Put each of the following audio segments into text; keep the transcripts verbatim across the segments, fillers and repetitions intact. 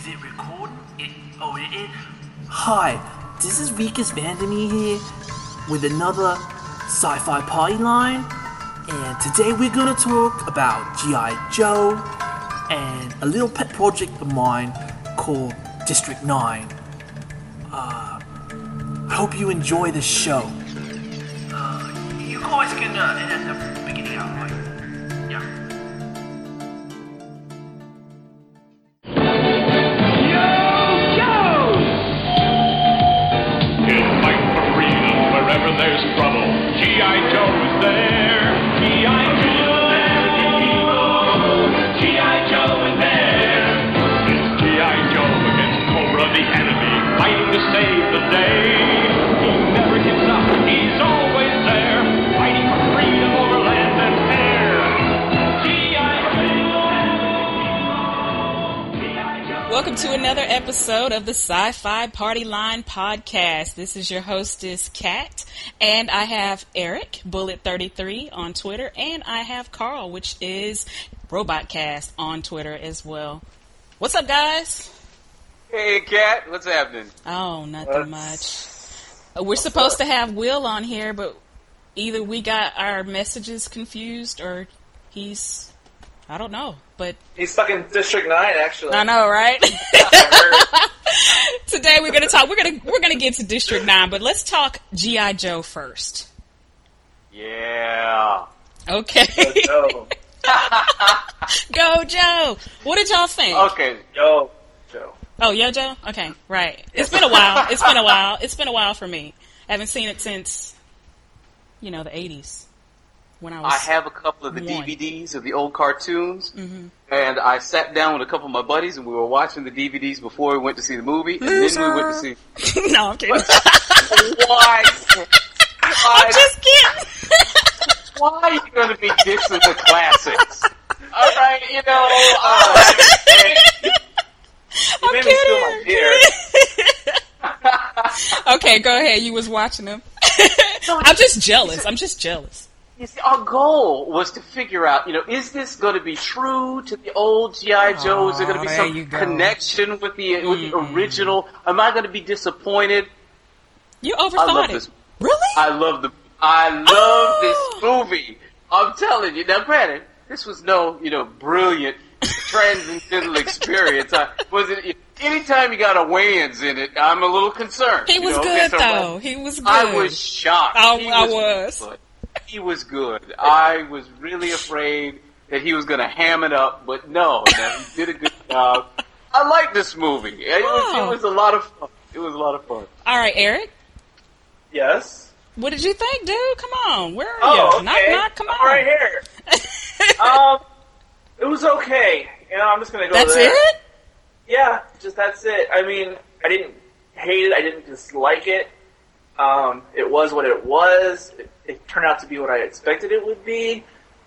it recording? It, oh, it is? Hi, this is Rikus Vandermeer here with another Sci-Fi Party Line, and today we're gonna talk about G I. Joe and a little pet project of mine called District nine. Uh, I hope you enjoy the show. Uh, you guys can uh, edit the beginning out, right? Yeah. Wherever there's trouble, G I. Joe is there. G I. Joe is there. G I. Joe is there. It's G I. Joe against Cobra, the enemy, fighting to save the day. He never gives up. He's always there, fighting for freedom over land and air. G I. Joe. G I. Joe. Welcome to another episode of the Sci-Fi Party Line podcast. This is your hostess, Kat, and I have Eric, Bullet thirty-three on Twitter, and I have Carl, which is RobotCast on Twitter as well. What's up, guys? Hey, Kat, what's happening? Oh, nothing much. We're supposed to have Will on here, but either we got our messages confused or he's, I don't know, but he's stuck in District nine, actually. I know, right? Today we're gonna talk. We're gonna we're gonna get to District nine, but let's talk G I. Joe first. Yeah. Okay. Go Joe. Go Joe. What did y'all think? Okay. Yo Joe. Oh, Yo Joe. Okay, right. It's been a while. It's been a while. It's been a while for me. I haven't seen it since, you know, the eighties. When I was I have a couple of the one. D V Ds of the old cartoons, Mm-hmm. and I sat down with a couple of my buddies, and we were watching the D V Ds before we went to see the movie, and Loser. then we went to see. No, I'm kidding. Why? I'm just kidding. Why are you going to be dissing the classics? All right, you know. Uh, You I'm made me feel my kidding. Okay, go ahead. You was watching them. I'm just jealous. I'm just jealous. You see, our goal was to figure out, you know, is this going to be true to the old G I. Joe? Is there going to be there some you go. connection with the with the Mm-mm. original? Am I going to be disappointed? You I love overthought it. this. Really? I love the. I love Oh. this movie. I'm telling you. Now, granted, this was no, you know, brilliant transcendental experience. I wasn't. Anytime you got a Wayans in it, I'm a little concerned. He you was know? good, So, though. He was good. I was shocked. I- He I was. good. He was good. I was really afraid that he was going to ham it up, but no, no, he did a good job. I like this movie. It, was, Oh. it was a lot of fun. It was a lot of fun. All right, Eric. Yes. What did you think, dude? Come on. Where are Oh, you? okay. Knock, knock, come on. I'm right here. um, it was okay. You know, I'm just gonna go. That's there. it? Yeah, just that's it. I mean, I didn't hate it. I didn't dislike it. Um, it was what it was. It, it turned out to be what I expected it would be.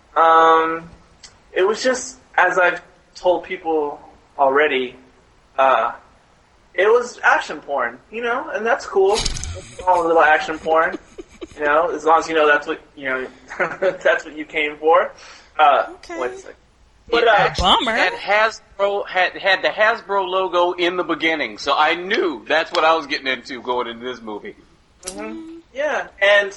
Um, it was just, as I've told people already, uh, it was action porn, you know, and that's cool. All a little action porn, you know, as long as you know that's what, you know, that's what you came for. Uh, Okay. wait a second. But But, uh, Bummer. had Hasbro had had the Hasbro logo in the beginning, so I knew that's what I was getting into going into this movie. Mm-hmm. Yeah, and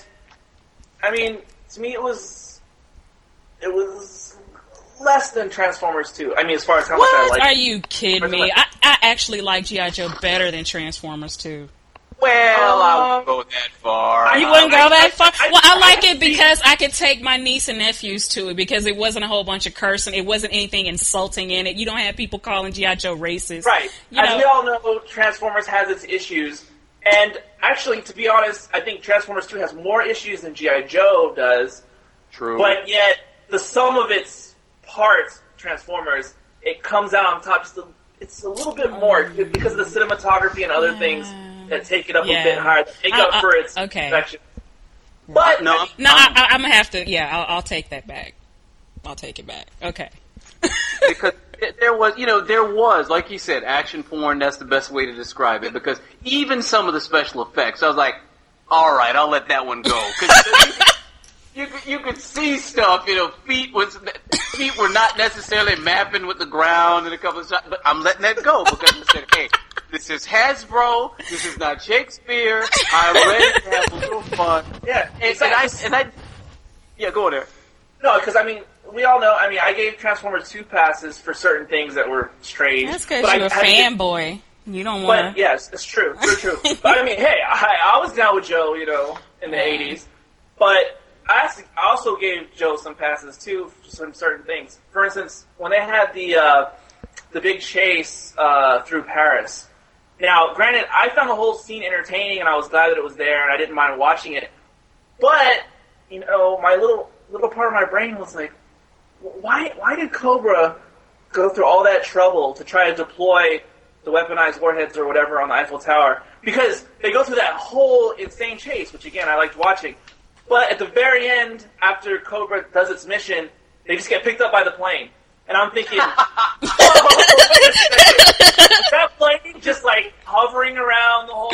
I mean, to me, it was it was less than Transformers two. I mean, as far as how much I What? like. Are you kidding me? I, I actually like G I. Joe better than Transformers two. Well, I Um, won't go that far. You wouldn't go I- that I- far? I- Well, I I like can it because I could take my niece and nephews to it because it wasn't a whole bunch of cursing. It wasn't anything insulting in it. You don't have people calling G I. Joe racist. Right. You As know, we all know, Transformers has its issues. And actually, to be honest, I think Transformers two has more issues than G I. Joe does. True. But yet, the sum of its parts, Transformers, it comes out on top just a, it's a little bit more because of the cinematography and other Yeah. things that take it up Yeah. a bit higher, that make I- up I- for its okay. perfection. But no, I'm, No, I'm- I, I, I'm gonna have to. Yeah, I'll, I'll take that back. I'll take it back. Okay. because there was, you know, there was, like you said, action porn. That's the best way to describe it. Because even some of the special effects, I was like, all right, I'll let that one go. 'Cause you could, you could see stuff. You know, feet was feet were not necessarily mapping with the ground in a couple of shots, but I'm letting that go because I said, hey, this is Hasbro. This is not Shakespeare. I'm ready to have a little fun. Yeah, and, and I and I yeah, go there. No, because I mean, we all know. I mean, I gave Transformers two passes for certain things that were strange. That's because but you're I, a I fanboy. You don't want. But yes, it's true. It's true. But I mean, hey, I, I was down with Joe, you know, in the eighties. But I actually- I also gave Joe some passes too for some certain things. For instance, when they had the uh, the big chase uh, through Paris. Now, granted, I found the whole scene entertaining, and I was glad that it was there, and I didn't mind watching it. But you know, my little little part of my brain was like, why why did Cobra go through all that trouble to try to deploy the weaponized warheads or whatever on the Eiffel Tower? Because they go through that whole insane chase, which again I liked watching. But at the very end, after Cobra does its mission, they just get picked up by the plane. And I'm thinking, oh, wait a second. Is that plane just like hovering around the whole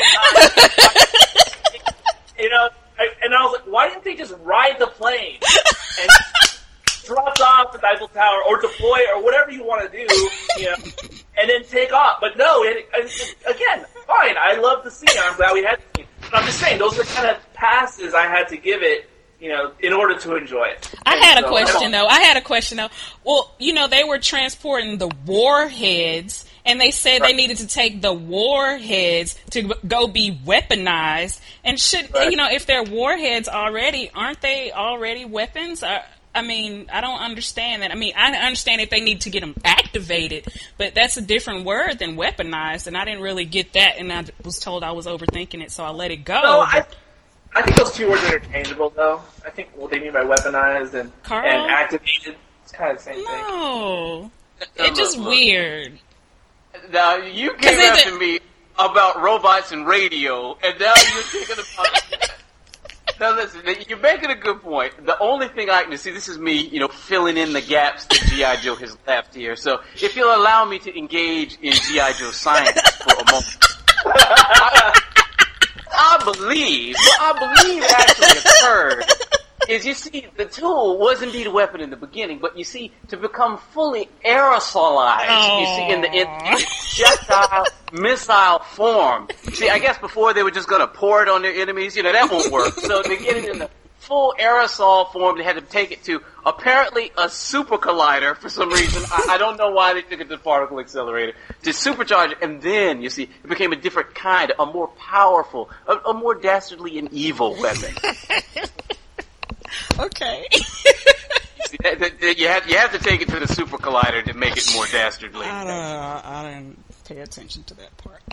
time? You know, I, and I was like, why didn't they just ride the plane and drop off at the Eiffel Tower or deploy or whatever you want to do, you know, and then take off? But no, it, it, again, fine. I love the scene. I'm glad we had the scene. But I'm just saying, those are the kind of passes I had to give it, you know, in order to enjoy it. I And had a so, question though. I had a question though. Well, you know, they were transporting the warheads, and they said Right. they needed to take the warheads to go be weaponized. And should Right. you know, if they're warheads already, aren't they already weapons? I, I mean, I don't understand that. I mean, I understand if they need to get them activated, but that's a different word than weaponized, and I didn't really get that. And I was told I was overthinking it, so I let it go. No, I, but- I think those two words are interchangeable, though. I think what they mean by weaponized and, Carl? and activated, it's kind of the same thing. No, No, it's just look, look. weird. Now you 'Cause came it- after me about robots and radio, and now you're thinking about. Now listen, you're making a good point. The only thing I can see, this is me, you know, filling in the gaps that G I. Joe has left here. So if you'll allow me to engage in G I. Joe science for a moment, I, I believe, what I believe actually occurred is, you see, the tool was indeed a weapon in the beginning, but you see, to become fully aerosolized, Aww. you see, in the in, in projectile missile form. See, I guess before they were just going to pour it on their enemies, you know, that won't work. So to get it in the full aerosol form, they had to take it to apparently a super collider for some reason. I, I don't know why they took it to the particle accelerator to supercharge it, and then you see it became a different kind, a more powerful, a, a more dastardly and evil weapon. Okay. See, that, that, that you have you have to take it to the super collider to make it more dastardly. I don't. I didn't pay attention to that part.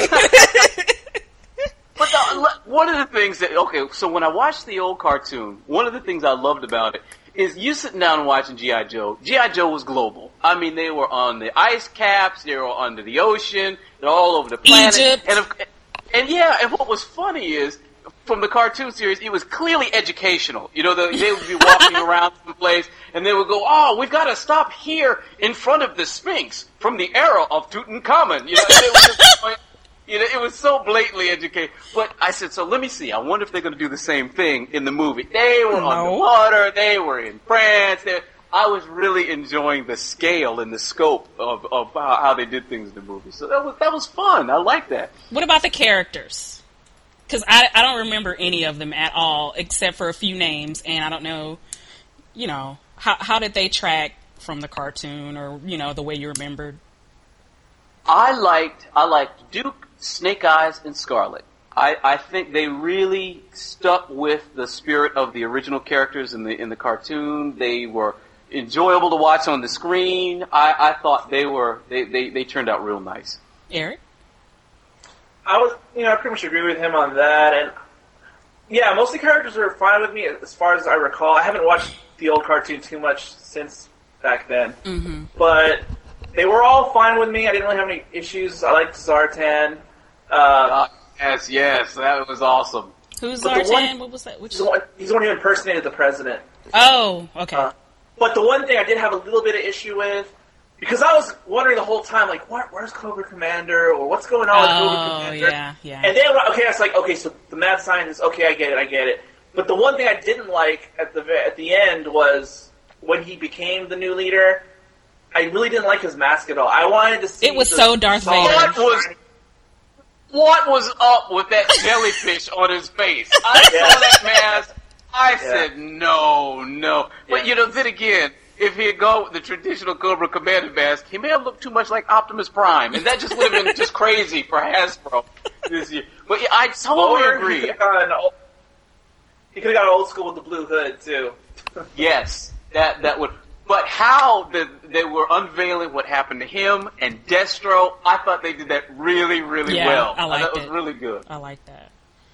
But the, one of the things that, okay, so when I watched the old cartoon, one of the things I loved about it is you sitting down and watching G I. Joe. G I. Joe was global. I mean, they were on the ice caps, they were under the ocean, they're all over the planet. Egypt. And, of, and yeah, and what was funny is, from the cartoon series, it was clearly educational. You know, the, they would be walking around someplace, and they would go, oh, we've got to stop here in front of the Sphinx from the era of Tutankhamun. You know, and it was just going, you know, it was so blatantly educated. But I said, so let me see. I wonder if they're going to do the same thing in the movie. They were No. underwater. They were in France. They, I was really enjoying the scale and the scope of, of how, how they did things in the movie. So that was that was fun. I like that. What about the characters? Because I, I don't remember any of them at all, except for a few names, and I don't know, you know, how how did they track from the cartoon, or, you know, the way you remembered? I liked I liked Duke, Snake Eyes, and Scarlet. I, I think they really stuck with the spirit of the original characters in the in the cartoon. They were enjoyable to watch on the screen. I, I thought they were they, they, they turned out real nice. Eric? I was, you know, I pretty much agree with him on that, and yeah, most of the characters are fine with me as far as I recall. I haven't watched the old cartoon too much since back then, Mm-hmm. but they were all fine with me. I didn't really have any issues. I liked Zartan. Uh, Uh, yes, yes, that was awesome. Who's But the Zartan? one- What was that? Which? he's, the one, he's the one who impersonated the president. Oh, okay. Uh, but the one thing I did have a little bit of issue with, because I was wondering the whole time, like, what, where's Cobra Commander, or what's going on with Cobra oh, Commander? yeah, yeah. And then, okay, I was like, okay, so the mad scientist, okay, I get it, I get it. But the one thing I didn't like at the at the end was when he became the new leader. I really didn't like his mask at all. I wanted to see. It was the so Darth Vader. What was what was up with that jellyfish on his face? I Yeah. saw that mask. I Yeah. said no, no. But Yeah. you know, then again, if he had gone with the traditional Cobra Commander mask, he may have looked too much like Optimus Prime, and that just would have been just crazy for Hasbro this year. But yeah, I totally Or agree. He could have gone, old- he could have gone old school with the blue hood too. Yes, that that would. But how the, they were unveiling what happened to him and Destro, I thought they did that really, really Yeah, well. I liked thought it was it. really good. I like that.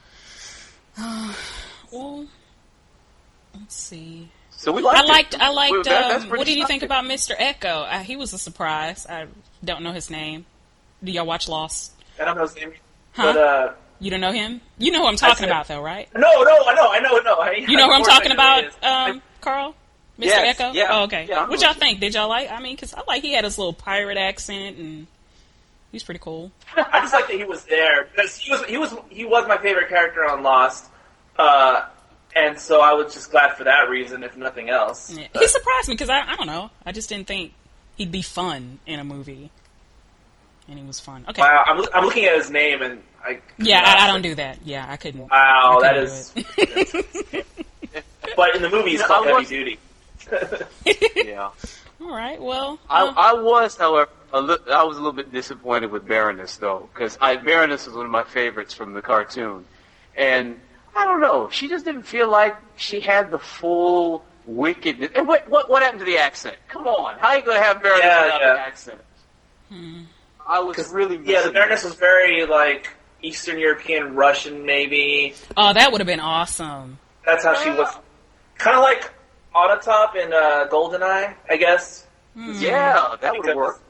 Well, let's see. So we liked I liked. it. I liked. Well, that- that's um, pretty what did you think solid. about Mister Echo? Uh, he was a surprise. I don't know his name. Do y'all watch Lost? I don't know his name, Huh? but uh, You don't know him? You know who I'm talking said- about, though, right? no, no, I know, I know, no. I, You know who I'm of course I talking know who about, he is. um, Carl? Mister Yes, Echo? yeah, Oh, okay. yeah, I know what who y'all he- think? Did y'all like? I mean, because I like he had his little pirate accent, and he's pretty cool. I just like that he was there because he was he was he was my favorite character on Lost, uh, and so I was just glad for that reason, if nothing else. Yeah. But- He surprised me because I, I don't know. I just didn't think he'd be fun in a movie, and he was fun. Okay. Wow, I'm, I'm looking at his name and I. Yeah, I, I don't do that. Yeah, I couldn't. Wow, I that couldn't is. do it. But in the movie, he's You know, called I Heavy was- Duty. Yeah. All right. Well, I, uh, I was, however, a li- I was a little bit disappointed with Baroness, though, because Baroness was one of my favorites from the cartoon. And I don't know, she just didn't feel like she had the full wickedness. And what, what, what happened to the accent? Come on, how are you going to have Baroness Yeah, without yeah. the accent? I was really Yeah, the missing Baroness that. was very like Eastern European, Russian, maybe. oh, that would have been awesome. That's how she was. Kind of like Autotop in uh, GoldenEye, I guess. Yeah, that would have worked.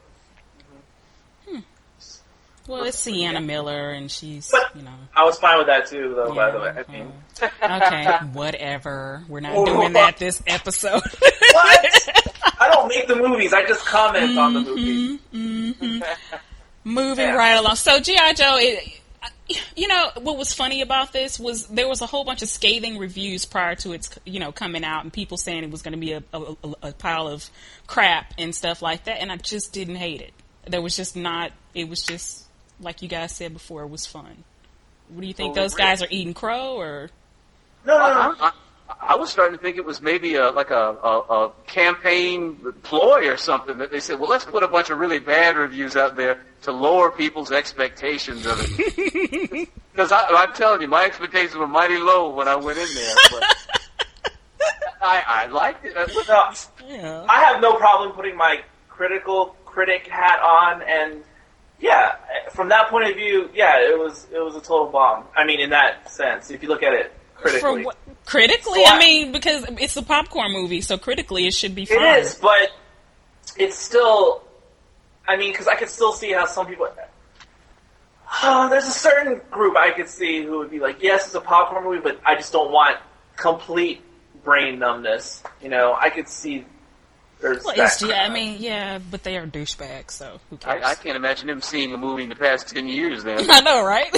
Well, it's Sienna Miller, and she's, But- you know. I was fine with that too, though. By the way, Yeah, I mean, Okay, whatever. We're not Oh. doing that this episode. what? I don't make the movies. I just comment on the movies. Moving Yeah. right along. So G I. Joe, it, you know, what was funny about this was there was a whole bunch of scathing reviews prior to its, you know, coming out, and people saying it was going to be a, a, a- a pile of crap and stuff like that, and I just didn't hate it. There was just not, it was just, like you guys said before, it was fun. What do you think? Well, Those guys are eating crow, or? No, no, no. I, I, I was starting to think it was maybe a, like a, a, a campaign ploy or something that they said, well, let's put a bunch of really bad reviews out there to lower people's expectations of it. Because I'm telling you, my expectations were mighty low when I went in there. But I, I liked it. I, No, Yeah. I have no problem putting my critical critic hat on, and yeah, from that point of view, yeah, it was it was a total bomb. I mean, in that sense, if you look at it For critically, what, critically, So I- I mean, because it's a popcorn movie, so critically it should be it fine. is, but it's still. I mean, because I could still see how some people. Uh, there's a certain group I could see who would be like, yes, it's a popcorn movie, but I just don't want complete brain numbness. You know, I could see. There's Well, that it's, yeah, I crowd. mean, yeah, but they are douchebags, so who cares? I, I can't imagine him seeing a movie in the past ten years then. I know, right?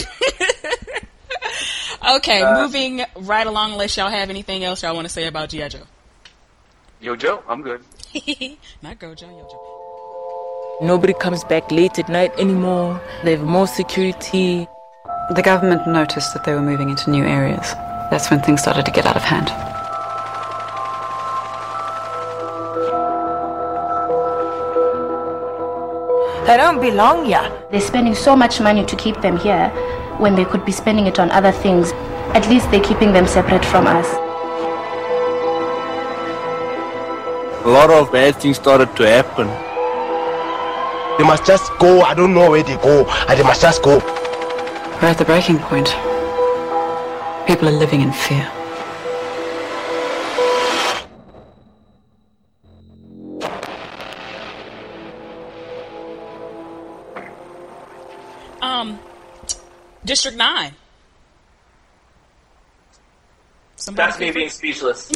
Okay, Uh, moving right along, unless y'all have anything else y'all want to say about G I. Joe. Yo, Joe, I'm good. Not Gojo, Yo Joe. Nobody comes back late at night anymore. They have more security. The government noticed that they were moving into new areas. That's when things started to get out of hand. They don't belong here. They're spending so much money to keep them here when they could be spending it on other things. At least they're keeping them separate from us. A lot of bad things started to happen. They must just go. I don't know where they go. And they must just go. We're at the breaking point. People are living in fear. Um, District nine. Somebody That's me favorite? being speechless.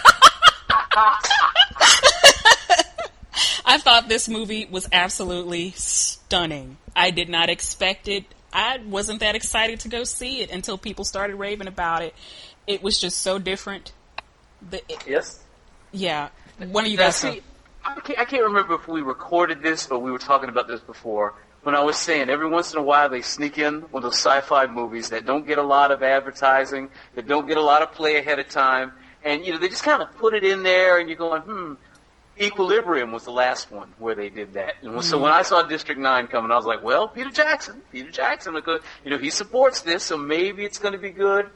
I thought this movie was absolutely stunning. I did not expect it. I wasn't that excited to go see it until people started raving about it. it was just so different. The, it, yes. Yeah. One of you guys. See, I can't, I can't remember if we recorded this or we were talking about this before. When I was saying every once in a while they sneak in one of those sci-fi movies that don't get a lot of advertising, that don't get a lot of play ahead of time, and you know they just kind of put it in there, and you're going, hmm. Equilibrium was the last one where they did that, and mm. so when I saw District Nine coming, I was like, well, Peter Jackson, Peter Jackson, because you know he supports this, so maybe it's going to be good.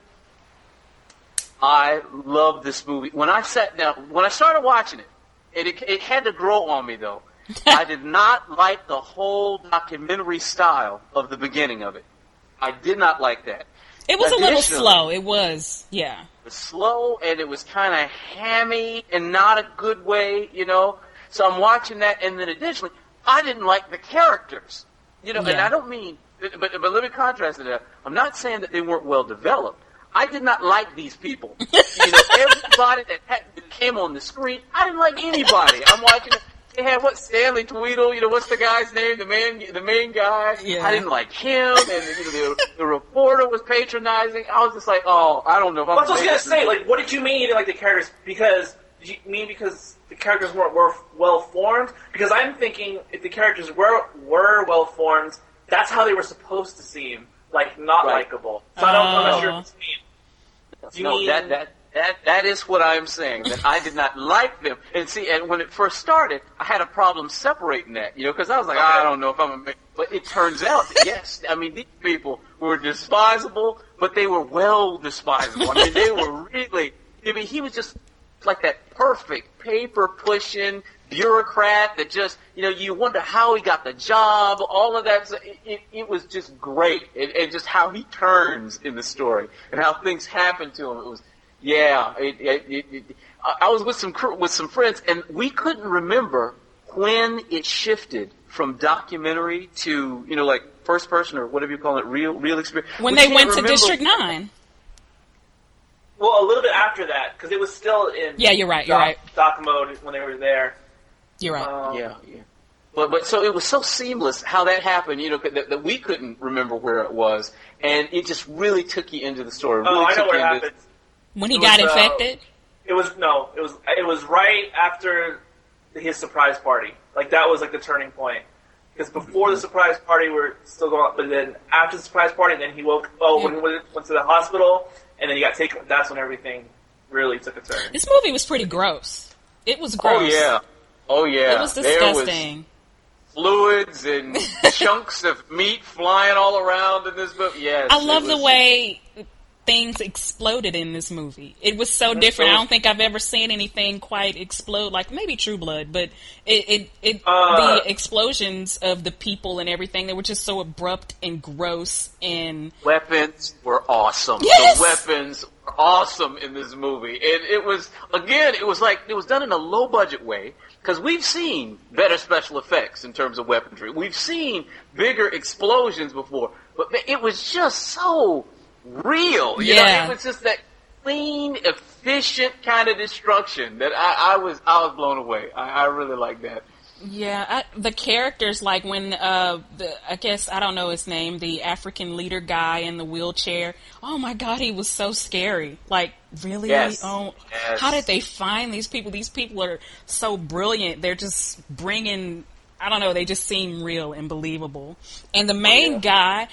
I love this movie. When I sat down, when I started watching it, it it, it had to grow on me though. I did not like the whole documentary style of the beginning of it. I did not like that. It was a little slow. It was, yeah. It was slow, and it was kind of hammy and not a good way, you know. So I'm watching that, and then additionally, I didn't like the characters. You know, yeah. And I don't mean, but, but let me contrast it. I'm not saying that they weren't well developed. I did not like these people. You know, everybody that, had, that came on the screen, I didn't like anybody. I'm watching it. They had what Stanley Tweedle, you know, what's the guy's name? The man, the main guy. Yeah. I didn't like him, and you know, the, the reporter was patronizing. I was just like, oh, I don't know if I'm. That's what I was gonna say. Like, what did you mean you didn't like the characters? Because did you mean because the characters weren't were well formed? Because I'm thinking if the characters were were well formed, that's how they were supposed to seem, like not right. likable. So I don't, I'm not sure what you mean. Do you no, mean that that. That that is what I'm saying, that I did not like them. And see, and when it first started, I had a problem separating that, you know, because I was like, okay. I don't know if I'm a man. But it turns out that, yes, I mean, these people were despisable, but they were well despisable. I mean, they were really, I mean, he was just like that perfect paper-pushing bureaucrat that just, you know, you wonder how he got the job, all of that. It, it, it was just great. And, and just how he turns in the story and how things happen to him. It was... Yeah, it, it, it, it, I was with some with some friends, and we couldn't remember when it shifted from documentary to, you know, like first person or whatever you call it, real real experience. When we they went remember. to District Nine. Well, a little bit after that, because it was still in. Yeah, you're right. You're doc, right. Doc mode when they were there. You're right. Um, yeah, yeah. But but so it was so seamless how that happened, you know, that, that we couldn't remember where it was, and it just really took you into the story. Really oh, I know took where you it into, happened. When he it got was, infected? Uh, it was, no, it was it was right after his surprise party. Like, that was, like, the turning point. Because before the surprise party, we were still going on, but then after the surprise party, then he woke, oh, yeah. when he went to the hospital, and then he got taken, that's when everything really took a turn. This movie was pretty gross. It was gross. Oh, yeah. Oh, yeah. It was disgusting. There was fluids and chunks of meat flying all around in this movie. Yes. I love was, the way things exploded in this movie. It was so different. I don't think I've ever seen anything quite explode, like maybe True Blood, but it, it, it uh, the explosions of the people and everything, they were just so abrupt and gross. And weapons were awesome. Yes! The weapons were awesome in this movie. And it was, again, it was like, it was done in a low budget way, because we've seen better special effects in terms of weaponry. We've seen bigger explosions before, but it was just so real, you yeah. know, it was just that clean, efficient kind of destruction that I, I was I was blown away. I, I really like that. Yeah, I, the characters, like when uh, the I guess I don't know his name, the African leader guy in the wheelchair. Oh my God, he was so scary. Like, really? Yes. Oh, yes. How did they find these people? These people are so brilliant. They're just bringing. I don't know. They just seem real and believable. And the main oh, yeah. guy.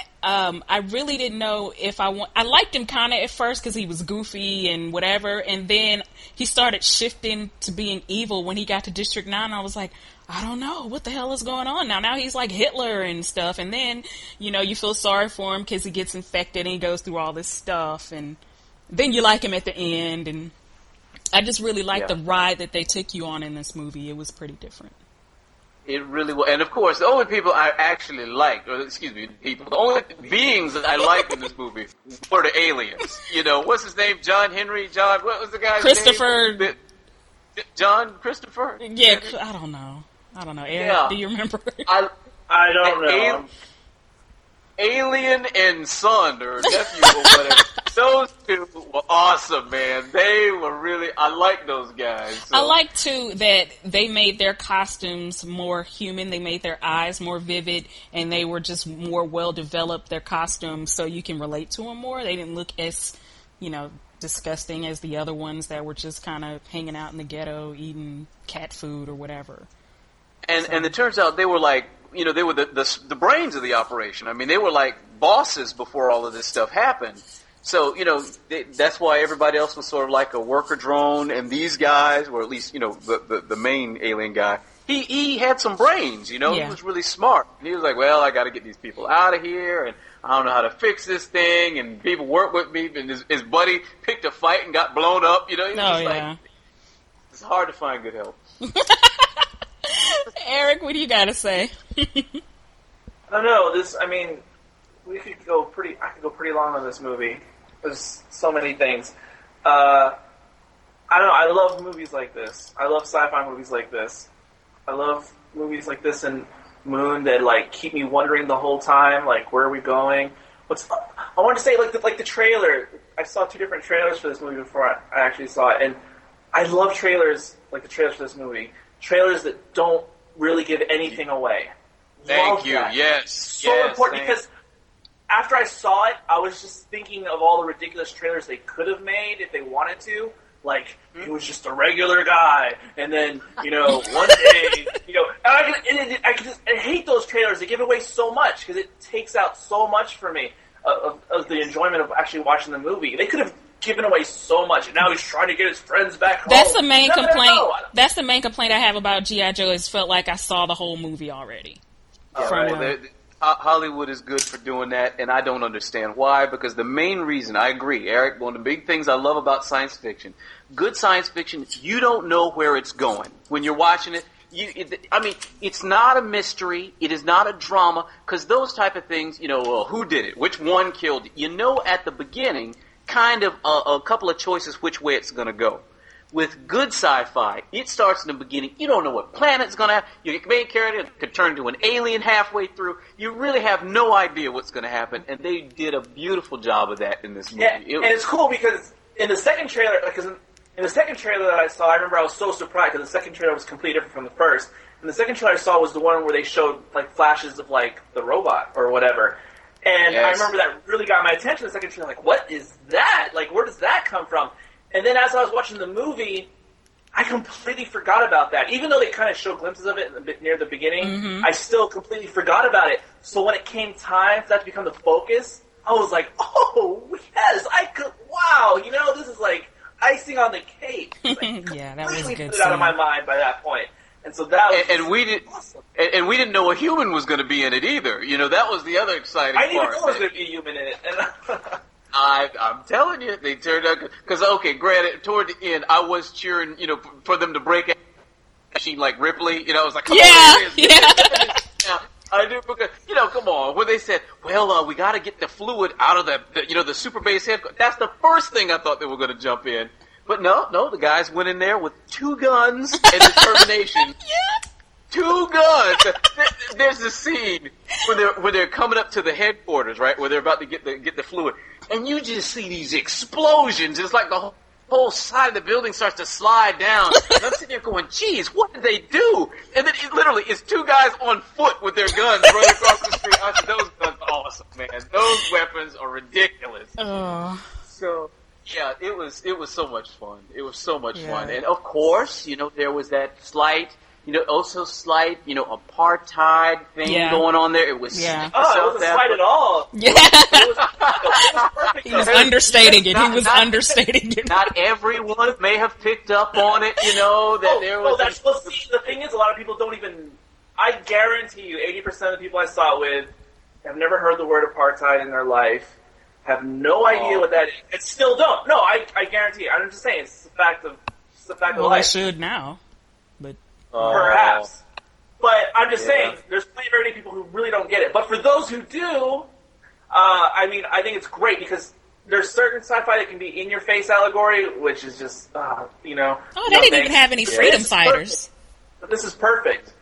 Um, I really didn't know if I want. I liked him kind of at first because he was goofy and whatever, and then he started shifting to being evil when he got to District Nine. I was like, I don't know what the hell is going on now. Now he's like Hitler and stuff, and then you know you feel sorry for him because he gets infected and he goes through all this stuff, and then you like him at the end. And I just really liked yeah. the ride that they took you on in this movie. It was pretty different. It really was. And of course, the only people I actually liked, or excuse me, people, the only beings that I liked in this movie were the aliens. You know, what's his name? John Henry? John, what was the guy's Christopher. name? John Christopher? Yeah, I don't know. I don't know. Eric, yeah. do you remember? I, I don't know. Al- Alien and son, or nephew, or whatever. Those two were awesome, man. They were really, I like those guys. So. I like, too, that they made their costumes more human. They made their eyes more vivid, and they were just more well-developed, their costumes, so you can relate to them more. They didn't look as, you know, disgusting as the other ones that were just kind of hanging out in the ghetto eating cat food or whatever. And So- and it turns out they were like, you know, they were the, the the brains of the operation. I mean, they were like bosses before all of this stuff happened. So, you know, they, that's why everybody else was sort of like a worker drone, and these guys, or at least, you know, the, the, the main alien guy, he, he had some brains, you know, Yeah. he was really smart. And he was like, well, I got to get these people out of here, and I don't know how to fix this thing, and people work with me, and his, his buddy picked a fight and got blown up, you know, he was Oh, just yeah. like, it's hard to find good help. Eric, what do you got to say? I don't know. This, I mean, we could go pretty. I could go pretty long on this movie. There's so many things. Uh, I don't know. I love movies like this. I love sci-fi movies like this. I love movies like this and Moon that like keep me wondering the whole time. Like, where are we going? What's? I wanted to say like the, like the trailer. I saw two different trailers for this movie before I, I actually saw it, and I love trailers like the trailers for this movie. Trailers that don't really give anything away. Thank Love you. that. Yes. So yes, important thank- because after I saw it, I was just thinking of all the ridiculous trailers they could have made if they wanted to. Like, he was just a regular guy, and then, you know, one day, you know, and I can, and it, I can just I hate those trailers. They give away so much because it takes out so much for me of, of the enjoyment of actually watching the movie. They could have given away so much, and now he's trying to get his friends back home. That's the main No, no, no, complaint. no. That's the main complaint I have about G I. Joe. Is felt like I saw the whole movie already. Yeah, From, well, uh, they're- Ho- Hollywood is good for doing that, and I don't understand why, because the main reason, I agree, Eric, one of the big things I love about science fiction, good science fiction, you don't know where it's going. When you're watching it, you, it, I mean, it's not a mystery, it is not a drama, because those type of things, you know, well, who did it? Which one killed it? You know at the beginning, kind of a, a couple of choices which way it's going to go. With good sci-fi, it starts in the beginning. You don't know what planet's going to happen. Your main character could turn into an alien halfway through. You really have no idea what's going to happen, and they did a beautiful job of that in this movie. Yeah, It and was- it's cool because in the second trailer, because in, in the second trailer that I saw, I remember I was so surprised because the second trailer was completely different from the first. And the second trailer I saw was the one where they showed like flashes of like the robot or whatever. And I Yes. remember that really got my attention. The second trailer, like, what is that? Like, where does that come from? And then as I was watching the movie, I completely forgot about that. Even though they kind of show glimpses of it in the, bit near the beginning, Mhm. I still completely forgot about it. So when it came time for that to become the focus, I was like, oh, yes, I could, wow, you know, this is like icing on the cake. Like, yeah, that was a completely good put it out of scene. my mind by that point. And so that was and, and we did, and, and we didn't know a human was going to be in it either. You know, that was the other exciting I didn't even part. know there was going to be a human in it. And I, I'm telling you, they turned out because okay, granted, toward the end, I was cheering, you know, for, for them to break a machine like Ripley. You know, I was like, come Yeah, on, it is. yeah. Yeah, I do because you know, come on. When they said, well, uh, we got to get the fluid out of the, the, you know, the super base head. That's the first thing I thought they were going to jump in. But no, no, the guys went in there with two guns and determination. Two guns. There- There's the scene where they're where they're coming up to the headquarters, right? Where they're about to get the get the fluid, and you just see these explosions. It's like the whole, whole side of the building starts to slide down. And I'm sitting there going, "Geez, what did they do?" And then it literally, it's two guys on foot with their guns running across the street. I said, "Those guns are awesome, man. Those weapons are ridiculous." Oh. So. Yeah, it was it was so much fun. It was so much Yeah. fun, and of course, you know, there was that slight, you know, also slight, you know, apartheid thing Yeah. going on there. It was Yeah. oh, it wasn't slight at all. Yeah. It was, it was perfect. He was though. understating it. He Not- was not- understating it. Not everyone may have picked up on it, you know, that Oh, there oh, was. that's well, see, the thing is, a lot of people don't even. I guarantee you, eighty percent of the people I saw it with have never heard the word apartheid in their life, have no idea Oh. what that is, and still don't. No, I, I guarantee you. I'm just saying, it's a fact of, it's a fact Well, of they life. should now. But Oh. Perhaps. But I'm just Yeah. saying, there's plenty of many people who really don't get it. But for those who do, uh, I mean, I think it's great because there's certain sci-fi that can be in-your-face allegory, which is just, uh, you know. oh, they no didn't thanks. even have any Yeah. freedom This is fighters. perfect. But this is perfect.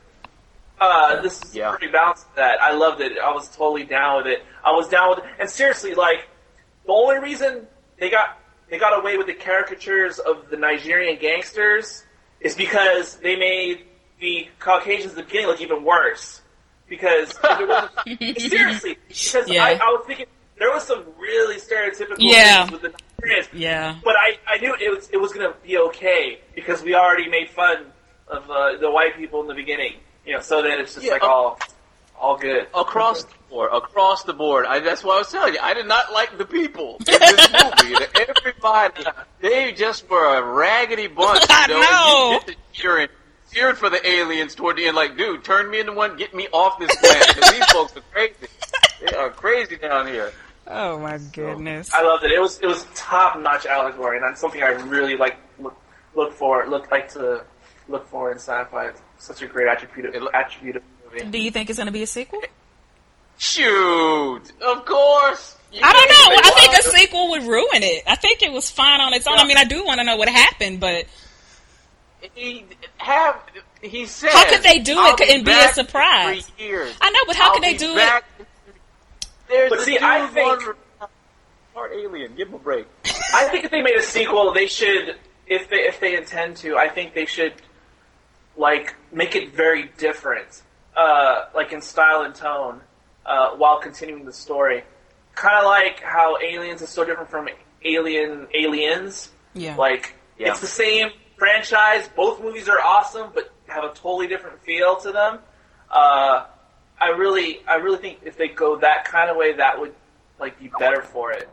Uh, this is Yeah. pretty balanced to that. I loved it. I was totally down with it. I was down with it. And seriously, like, the only reason they got they got away with the caricatures of the Nigerian gangsters is because they made the Caucasians at the beginning look even worse. Because if it wasn't, seriously, because Yeah. I, I was thinking there was some really stereotypical Yeah. things with the experience. Yeah. But I, I knew it was it was going to be okay because we already made fun of uh, the white people in the beginning. You know, so that it's just Yeah, like uh, all all good. Across the board, across the board. I, that's what I was telling you. I did not like the people in this movie. Everybody, they just were a raggedy bunch. You know, I know. And you get to cheering, cheering for the aliens toward the end. Like, dude, turn me into one. Get me off this planet. Because these folks are crazy. They are crazy down here. Oh my goodness! I loved it. It was it was top notch allegory, and that's something I really like look look for look like to look for in sci-fi. It's such a great attribute of, attribute of the movie. Do you think it's going to be a sequel? Shoot, of course. You I don't know. I think a to- sequel would ruin it. I think it was fine on its own. I mean, I do want to know what happened, but He have he said. how could they do I'll it and be a back in surprise? three years. I know, but how I'll could they be do back it? There's But a see, dude I think- on- part alien. Give him a break. I think if they made a sequel, they should, if they if they intend to, I think they should like make it very different, uh, like in style and tone, uh, while continuing the story. Kind of like how Aliens is so different from Alien Aliens. Yeah. Like Yeah. it's the same franchise. Both movies are awesome, but have a totally different feel to them. Uh, I really, I really think if they go that kind of way, that would like be better for it.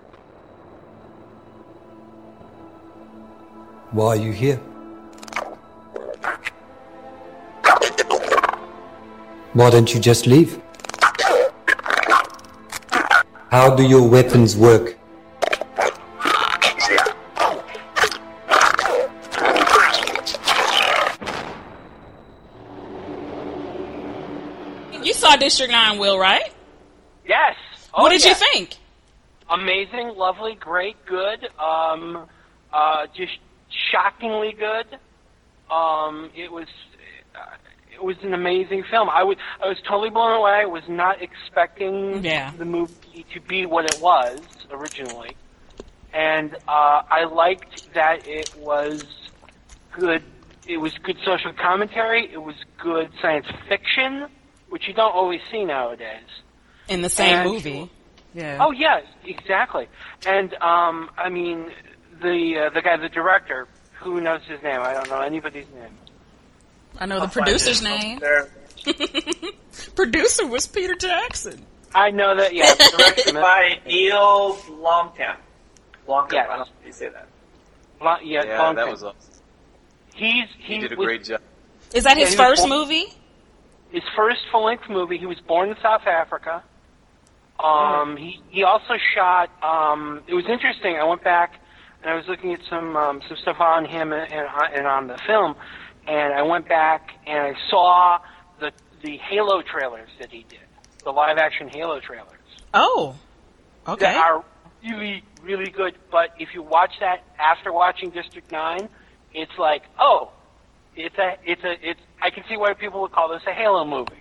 Why are you here? Why don't you just leave? How do your weapons work? You saw District nine, Will, right? Yes. Oh, what did yes. you think? Amazing, lovely, great, good. Um, uh, just shockingly good. Um, it was uh, it was an amazing film. I was I was totally blown away. I was not expecting Yeah. the movie to be what it was originally, and uh, I liked that it was good. It was good social commentary. It was good science fiction, which you don't always see nowadays. In the same And- movie. Yeah. Oh yes, exactly. And um, I mean, the uh, the guy, the director, who knows his name? I don't know anybody's name. I know I'll the find producer's it. name. There. Producer was Peter Jackson. I know that. Yeah, Directed by Neil Blomkamp. Blomkamp. Yes. I don't know how you say that. Bla- yeah, Yeah, Blomkamp. that was awesome. He's He he did a was- great job. Is that Yeah, his he was first born- movie? His first full-length movie. He was born in South Africa. Um, he he also shot. Um, it was interesting. I went back and I was looking at some um, some stuff on him and, and and on the film, and I went back and I saw the the Halo trailers that he did, the live-action Halo trailers. Oh. Okay. That are really really good. But if you watch that after watching District nine, it's like, oh, it's a it's a it's. I can see why people would call this a Halo movie.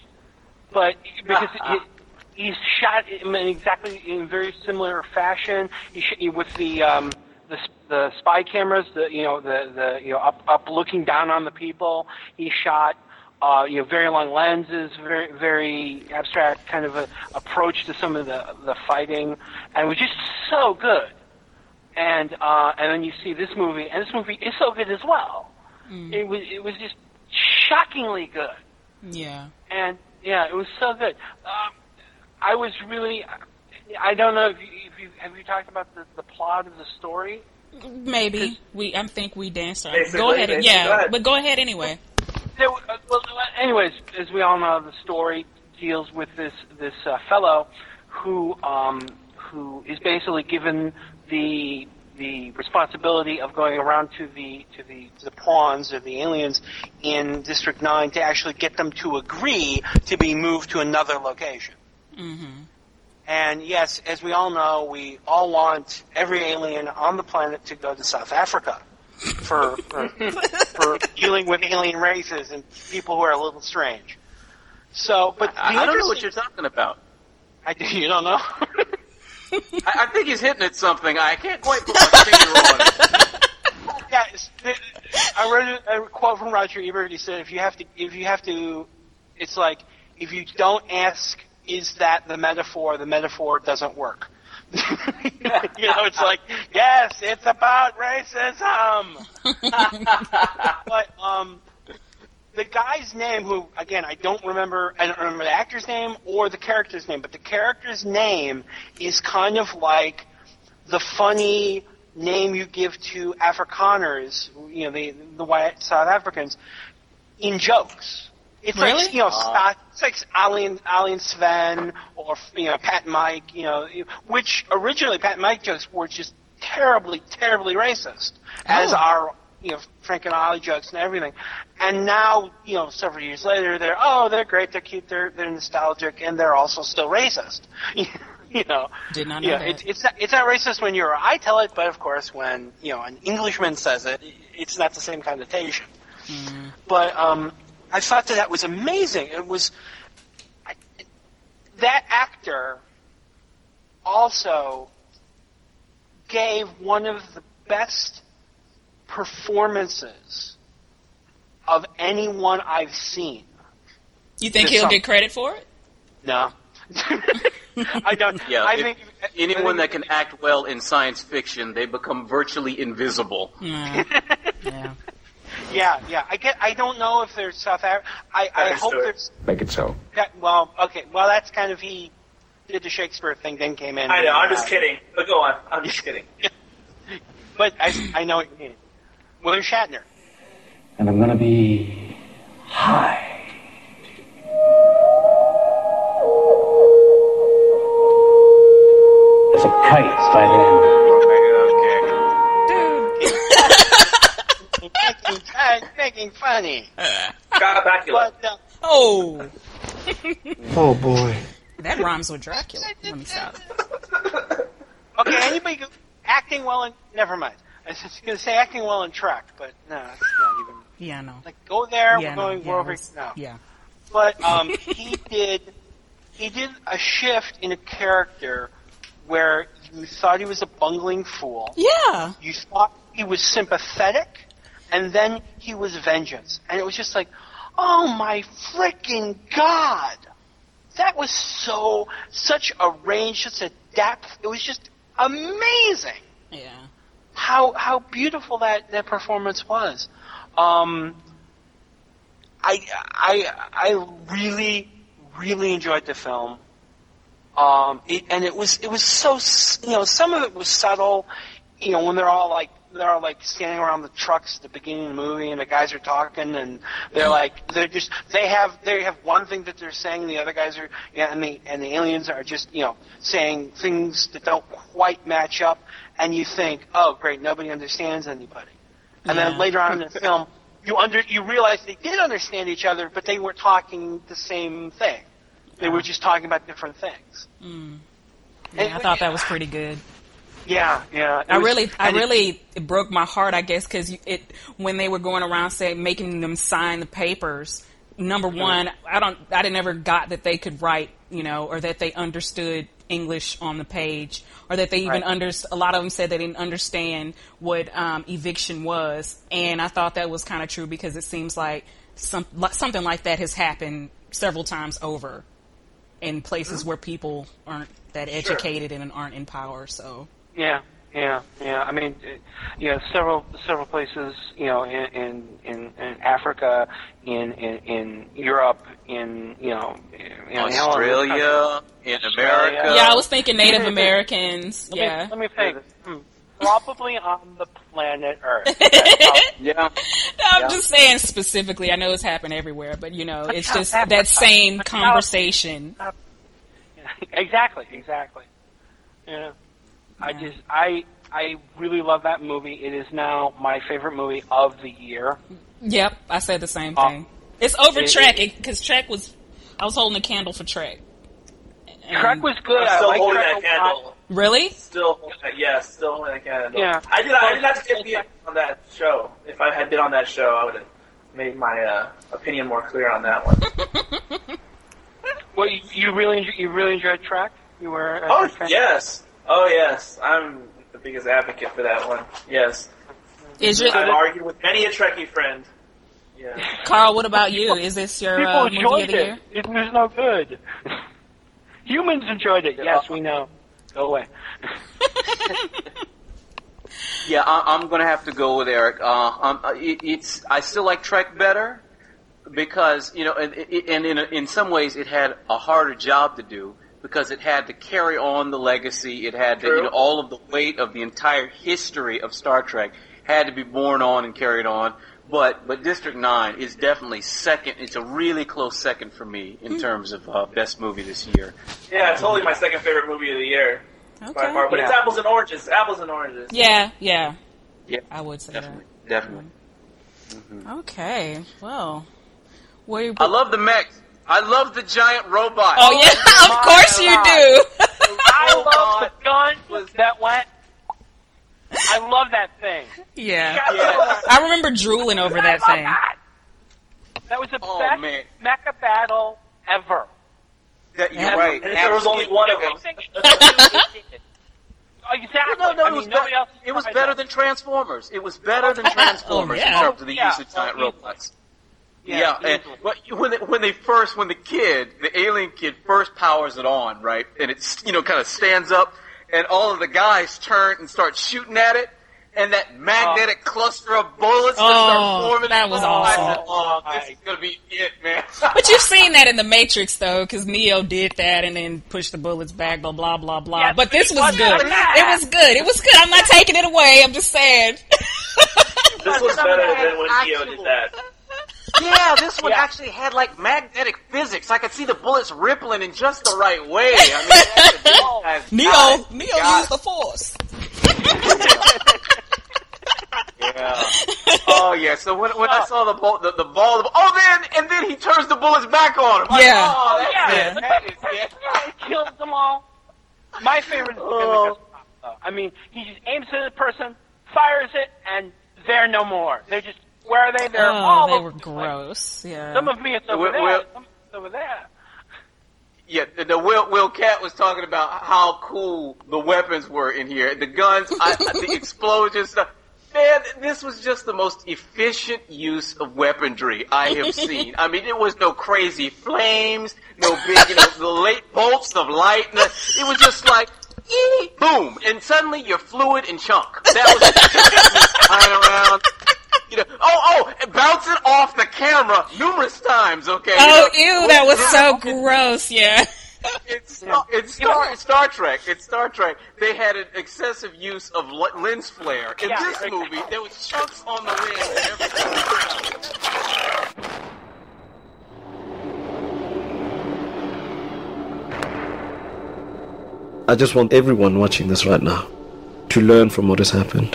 But because it, he's shot in exactly in very similar fashion. He sh- with the um, the the spy cameras, the you know the the you know up up looking down on the people. He shot uh, you know very long lenses, very very abstract kind of a approach to some of the the fighting, and it was just so good. And uh, and then you see this movie, and this movie is so good as well. Mm. It was it was just shockingly good. Yeah. And yeah, it was so good. Um, I was really, I don't know if you, if you have you talked about the, the plot of the story. Maybe we. I think we danced on. Basically, Go ahead. basically, Yeah, go ahead. but go ahead anyway. There, uh, well, anyways, as we all know, the story deals with this this uh, fellow who um, who is basically given the the responsibility of going around to the to the the pawns or the aliens in District nine to actually get them to agree to be moved to another location. Mm-hmm. And yes, as we all know, we all want every alien on the planet to go to South Africa for for, for dealing with alien races and people who are a little strange. So, but the I, I don't know interesting- what you're talking about. I do. You don't know? I, I think he's hitting at something. I can't quite put my finger on it. Yeah, it's, it, I read a, a quote from Roger Ebert. He said, "If you have to, if you have to, it's like if you don't ask, is that the metaphor? The metaphor doesn't work. You know, it's like, yes, it's about racism. But um, the guy's name, who again I don't remember, I don't remember the actor's name or the character's name, but the character's name is kind of like the funny name you give to Afrikaners, you know, the the white South Africans, in jokes. It's really? like, you know, Uh, it's like Ali and, Ali and Sven, or, you know, Pat and Mike, you know, which originally Pat and Mike jokes were just terribly, terribly racist, as Oh. are, you know, Frank and Ollie jokes and everything. And now, you know, several years later, they're, oh, they're great, they're cute, they're, they're nostalgic, and they're also still racist. You know, Did not know yeah, that. it, it's not, it's not racist when you're I tell it, but of course when, you know, an Englishman says it, it's not the same connotation. Mm. But um, I thought that that was amazing. It was I, that actor also gave one of the best performances of anyone I've seen. You think This he'll song. get credit for it? No. I don't. Yeah, I if think anyone that can act well in science fiction, they become virtually invisible. Mm. Yeah. Yeah, yeah. I get. I don't know if there's South Africa. I, I hope Understood. there's. Make it so. That, well, okay. Well, that's kind of he did the Shakespeare thing, then came in. I know. I'm and, just uh, kidding. But go on. I'm just kidding. But I, I know what you mean. William Shatner. And I'm gonna be high. As a kite by making, uh, making funny. Got Bakula. But, uh, Oh. Oh boy. That rhymes with Dracula. Let me stop. okay, anybody go, acting well in. Never mind. I was just going to say acting well in Trek, but no, it's not even. Yeah, no. Like, go there, Yeah, we're no, going, yeah, we're over. it's- No. Yeah. But um, he did he did a shift in a character where you thought he was a bungling fool. Yeah. You thought he was sympathetic, and then he was vengeance. And it was just like, oh my freaking God. That was so, such a range, such a depth. It was just amazing. Yeah. How how beautiful that, that performance was. Um, I I I really really enjoyed the film. Um, it, and it was it was so s- you know some of it was subtle. You know when they're all like they're all like standing around the trucks at the beginning of the movie, and the guys are talking, and they're like they're just they have they have one thing that they're saying, and the other guys are yeah, and the and the aliens are just you know saying things that don't quite match up, and you think, oh great, nobody understands anybody, and Yeah. then later on in the film. You under you realize they did understand each other, but they weren't talking the same thing. They were just talking about different things. Mm. Yeah, I thought that was pretty good. Yeah, yeah. I It was- really, I and it- really, it broke my heart, I guess, because it when they were going around saying making them sign the papers. Number one, I don't, I didn't ever got that they could write, you know, or that they understood English on the page, or that they even Right. under. A lot of them said they didn't understand what um, eviction was, and I thought that was kind of true because it seems like some like, something like that has happened several times over in places where people aren't that Sure. educated and aren't in power. So. Yeah, yeah, yeah. I mean, it- you know, several several places, you know, in in, in, in Africa, in, in in Europe, in you know, you know Australia, in America. Yeah, I was thinking Native Americans. Let Yeah. Me, let me think. Hmm. Probably on the planet Earth. Yeah. No, I'm Yeah. just saying specifically. I know it's happened everywhere, but you know, it's South just Africa. that same South- conversation. Exactly, exactly. Yeah. I just I I really love that movie. It is now my favorite movie of the year. Yep, I said the same Uh, thing. It's over it- Trek because Trek was. I was holding a candle for Trek. And- Trek was good. I'm I still like holding Trek that a lot. candle. Really? Still, holding that- yeah, still holding that candle. Yeah. I did. I did not get to be on that show. If I had been on that show, I would have made my uh, opinion more clear on that one. Well, you, you really enjoy, you really enjoyed Trek. You were. a Oh fan? yes, oh yes. I'm the biggest advocate for that one. Yes. Is your I've argued with many a Trekkie friend. Yeah. Carl? What about you? Is this your People uh, movie of enjoyed the year? it. It was no good. Humans enjoyed it. Yes, we know. Go away. Yeah, I, I'm going to have to go with Eric. Uh, um, it, it's I still like Trek better because you know, and, and in in some ways, it had a harder job to do because it had to carry on the legacy. It had to, you know, all of the weight of the entire history of Star Trek had to be borne on and carried on. But but District nine is definitely second. It's a really close second for me in terms of uh, best movie this year. Yeah, it's totally my second favorite movie of the year. Okay. By far. But Yeah. it's apples and oranges. Apples and oranges. Yeah, yeah. Yeah, I would say definitely, definitely. that. Okay, well. Where you I love the mechs. I love the giant robot. Oh, yeah, of course you do. I love the gun that went. I love that thing. Yeah. Yeah. I remember drooling over that thing. That was the Oh, best man. mecha battle ever. That, you're Yeah. right. And there was only one of them. Oh, exactly. No, no, I it mean, was, nobody be- else it was tried better that. than Transformers. It was better than Transformers Oh, yeah. in terms of the Yeah. use of giant Oh, easily. robots. Yeah, Yeah, and easily. but you- when they, when they first, when the kid, the alien kid, first powers it on, right, and it's you know kind of stands up, and all of the guys turn and start shooting at it, and that magnetic cluster of bullets that Oh, start forming. that was I awesome. said, oh, this is gonna be it, man. But you've seen that in the Matrix, though, because Neo did that and then pushed the bullets back, blah, blah, blah, blah. Yes, but this but was it good. wasn't that. It was good. It was good. I'm not taking it away. I'm just saying. This was Some of better that than when Neo actual- did that. Yeah, this one Yeah. actually had like magnetic physics. I could see the bullets rippling in just the right way. I mean, it had to be- guys, Neo, guys, Neo guys. used the Force. Yeah. Oh yeah. So when when I saw the ball, the, the ball, the, oh then and then he turns the bullets back on him. Like, Yeah. Oh, that's Yeah. it. That is it. He kills them all. My favorite is the Oh. gun that goes off, though. I mean, he just aims at the person, fires it, and they're no more. They're just, where are they? They're Oh, all they over were the place. gross. Yeah. Some of me it's over Well, there, well- some of it's over there. Yeah, the, the Will Will Cat was talking about how cool the weapons were in here. The guns, I, the explosions stuff. Man, this was just the most efficient use of weaponry I have seen. I mean, it was no crazy flames, no big, you know, the late bolts of light. It was just like, ee, boom, and suddenly you're fluid and chunk. That was just flying around. You know, oh, oh, and bouncing off the camera numerous times, okay? Oh, you know, ew, that was so it- gross, yeah. It's, it's Star, Star Trek. It's Star Trek. They had an excessive use of l- lens flare. In Yeah, this right. movie, there was chunks on the lens and everything. I just want everyone watching this right now to learn from what has happened.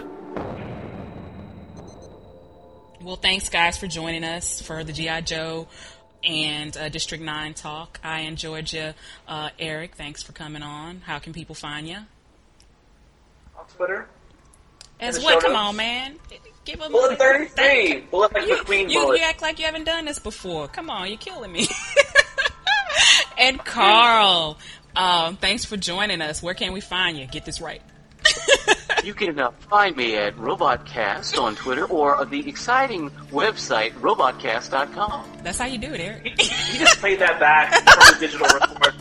Well, thanks, guys, for joining us for the G I. Joe and uh, District nine talk. I enjoyed you. Uh, Eric, thanks for coming on. How can people find you? On Twitter. As In the what? show Come notes. on, man. Give them Bullet thirty-three. Bullet like you, the Queen you, bullet. you act like you haven't done this before. Come on, you're killing me. And Carl, um, thanks for joining us. Where can we find you? Get this right. You can uh, find me at Robotcast on Twitter or the exciting website robotcast dot com. That's how you do it, Eric. You just played that back from the digital record.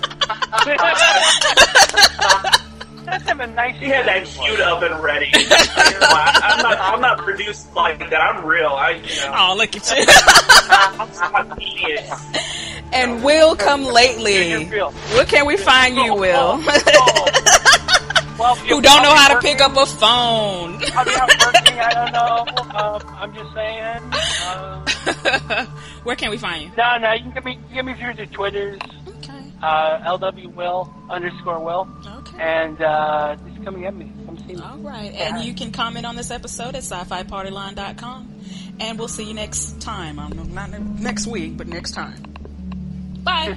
That's him a nice. He had that queued up and ready. You know, I, I'm not. I'm not produced like that. I'm real. I, you know. Oh, look at you. I'm spontaneous. And Will, come lately. You're real. Where can we find you, Will? Well, Who don't know how to pick up a phone. I'll be out working. I don't know. Um, I'm just saying. Uh, Where can we find you? no, no. You can get me. You get me through the Twitters. Okay. Uh, L W Will underscore Will. Okay. And uh, just come get me. Come see me. All right. And you can comment on this episode at sci fi party line dot com. And we'll see you next time. Um, not next week, but next time. Bye.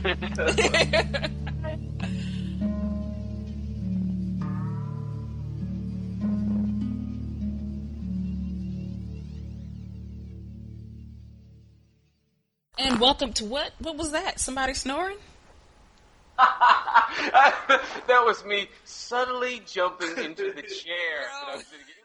And welcome to what? What was that? Somebody snoring? That was me suddenly jumping into the chair that I was sitting in.